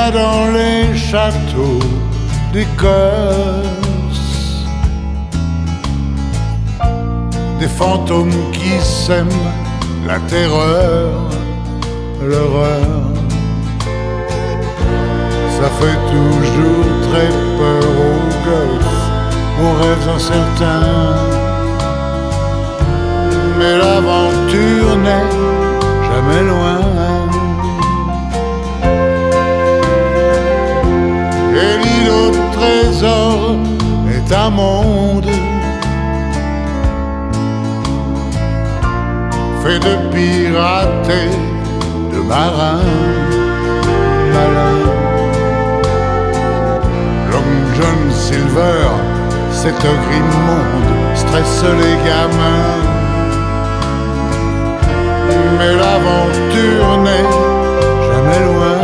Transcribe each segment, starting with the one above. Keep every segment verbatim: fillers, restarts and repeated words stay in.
a dans les châteaux d'Écosse des fantômes qui sèment la terreur, l'horreur. Ça fait toujours très peur aux gosses, aux rêves incertains. Mais l'aventure n'est jamais loin. Et l'île au trésor est un monde fait de pirates et de marins malins. Long John Silver, cet ogre immonde, stresse les gamins. Mais l'aventure n'est jamais loin.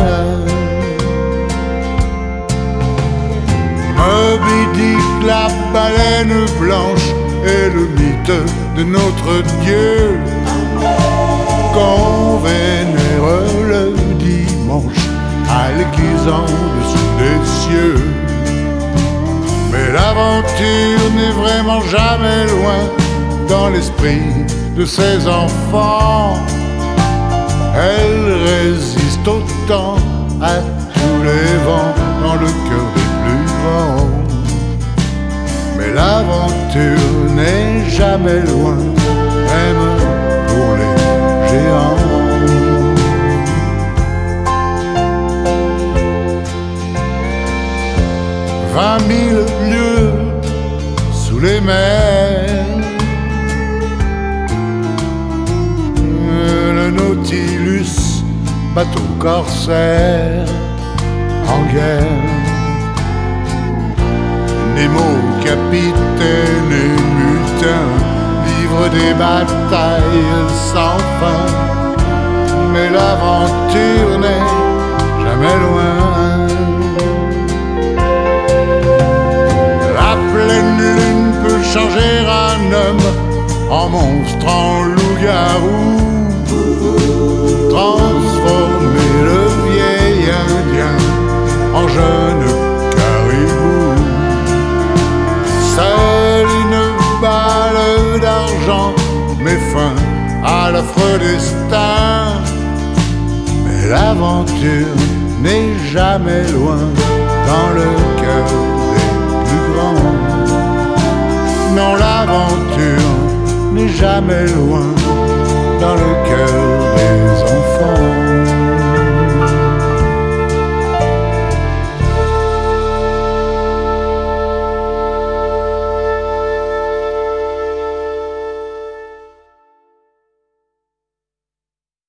Moby Dick, la baleine blanche, est le mythe de notre Dieu qu'on vénère le dimanche à l'église en dessous des cieux. Mais l'aventure n'est vraiment jamais loin dans l'esprit de ces enfants. Elle résiste autant à tous les vents dans le cœur des plus grands. Mais l'aventure n'est jamais loin, même pour les géants. Vingt mille lieues sous les mers, le Nautilus, bateau corsaire en guerre. Nemo, capitaine et mutin, livre des batailles sans fin. Mais l'aventure n'est jamais loin. La pleine lune peut changer un homme en monstre, en loup-garou, transformer le vieil indien en jeune caribou. Seule une balle d'argent met fin à l'affreux destin. Mais l'aventure n'est jamais loin dans le cœur des plus grands. Non, l'aventure n'est jamais loin dans le cœur